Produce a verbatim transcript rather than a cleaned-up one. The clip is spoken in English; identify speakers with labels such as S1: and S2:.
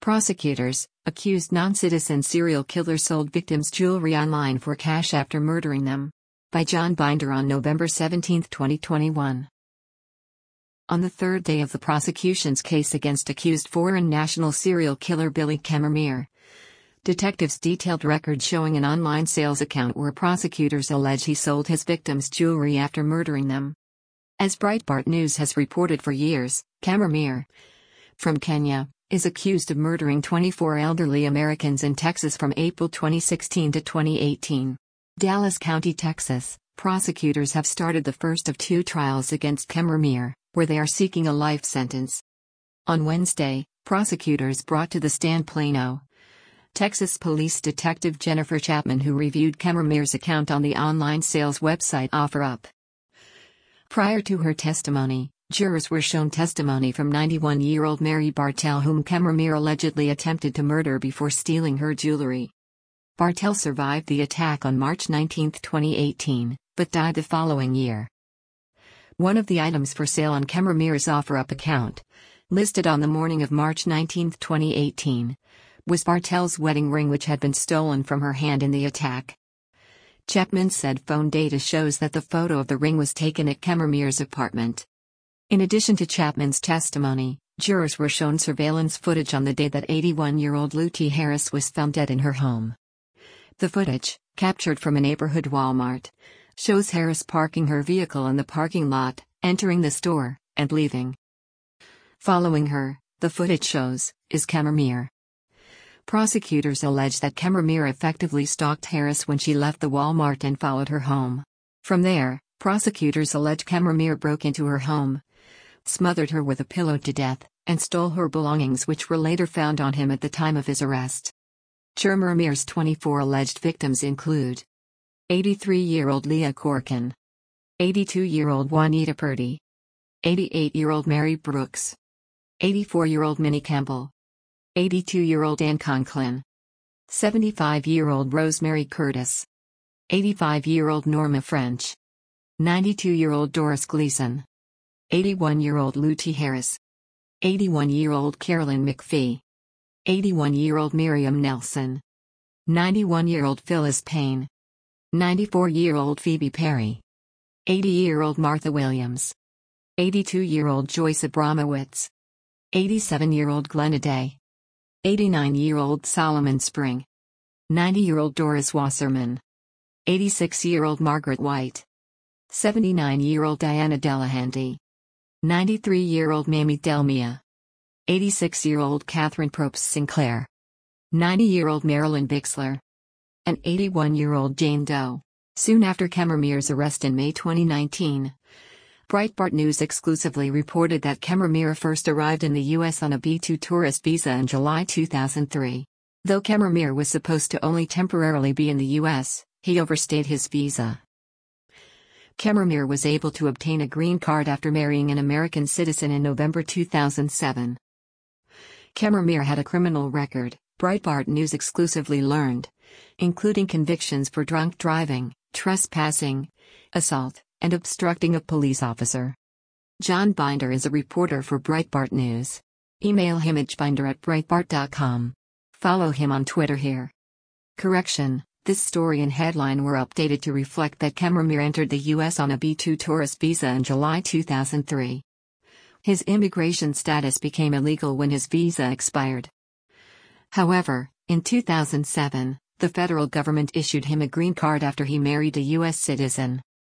S1: Prosecutors: accused non-citizen serial killer sold victims jewelry online for cash after murdering them. By John Binder on November seventeenth, twenty twenty-one. On the third day of the prosecution's case against accused foreign national serial killer Billy Kemmermeer, detectives detailed records showing an online sales account where prosecutors allege he sold his victims jewelry after murdering them. As Breitbart News has reported for years, Kemmermeer, from Kenya, is accused of murdering twenty-four elderly Americans in Texas from April twenty sixteen to twenty eighteen. Dallas County, Texas, prosecutors have started the first of two trials against Kemmermeer, where they are seeking a life sentence. On Wednesday, prosecutors brought to the stand Plano, Texas Police Detective Jennifer Chapman, who reviewed Kemmermeer's account on the online sales website OfferUp. Prior to her testimony, jurors were shown testimony from ninety-one-year-old Mary Bartell, whom Kemmermeer allegedly attempted to murder before stealing her jewelry. Bartell survived the attack on March nineteenth, twenty eighteen, but died the following year. One of the items for sale on Kemmermeer's OfferUp account, listed on the morning of March nineteenth, twenty eighteen, was Bartell's wedding ring, which had been stolen from her hand in the attack. Chapman said phone data shows that the photo of the ring was taken at Kemmermeer's apartment. In addition to Chapman's testimony, jurors were shown surveillance footage on the day that eighty-one-year-old Lutie Harris was found dead in her home. The footage, captured from a neighborhood Walmart, shows Harris parking her vehicle in the parking lot, entering the store, and leaving. Following her, the footage shows, is Kemmermeer. Prosecutors allege that Kemmermeer effectively stalked Harris when she left the Walmart and followed her home. From there, prosecutors allege Kemmermeer broke into her home, smothered her with a pillow to death, and stole her belongings, which were later found on him at the time of his arrest. Kemmermeer's twenty-four alleged victims include eighty-three-year-old Leah Corkin, eighty-two-year-old Juanita Purdy, eighty-eight-year-old Mary Brooks, eighty-four-year-old Minnie Campbell, eighty-two-year-old Ann Conklin, seventy-five-year-old Rosemary Curtis, eighty-five-year-old Norma French, ninety-two-year-old Doris Gleason, eighty-one-year-old Lutie Harris, eighty-one-year-old Carolyn McPhee, eighty-one-year-old Miriam Nelson, ninety-one-year-old Phyllis Payne, ninety-four-year-old Phoebe Perry, eighty-year-old Martha Williams, eighty-two-year-old Joyce Abramowitz, eighty-seven-year-old Glenna Day, eighty-nine-year-old Solomon Spring, ninety-year-old Doris Wasserman, eighty-six-year-old Margaret White, seventy-nine-year-old Diana Delahanty, ninety-three-year-old Mamie Delmia, eighty-six-year-old Catherine Probst Sinclair, ninety-year-old Marilyn Bixler, and eighty-one-year-old Jane Doe. Soon after Kemmermeer's arrest in May twenty nineteen, Breitbart News exclusively reported that Kemmermeer first arrived in the U S on a B two tourist visa in July two thousand three. Though Kemmermeer was supposed to only temporarily be in the U S, he overstayed his visa. Kemmermeer was able to obtain a green card after marrying an American citizen in November two thousand seven. Kemmermeer had a criminal record, Breitbart News exclusively learned, including convictions for drunk driving, trespassing, assault, and obstructing a police officer. John Binder is a reporter for Breitbart News. Email him at binder at breitbart dot com. Follow him on Twitter here. Correction, this story and headline were updated to reflect that Kemmermeer entered the U S on a B two tourist visa in July two thousand three. His immigration status became illegal when his visa expired. However, in two thousand seven, the federal government issued him a green card after he married a U S citizen.